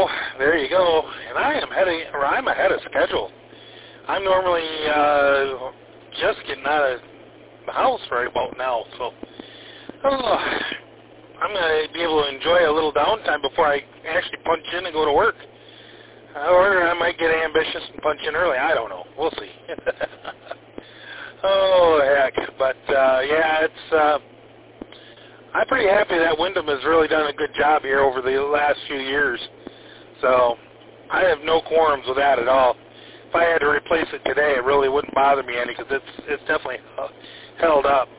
there you go. And I'm ahead of schedule. I'm normally just getting out of the house right about now, so I'm going to be able to enjoy a little downtime before I actually punch in and go to work. Or I might get ambitious and punch in early. I don't know. We'll see. Oh, heck. But, yeah, I'm pretty happy that Wyndham has really done a good job here over the last few years. So I have no qualms with that at all. If I had to replace it today, it really wouldn't bother me any because it's definitely held up.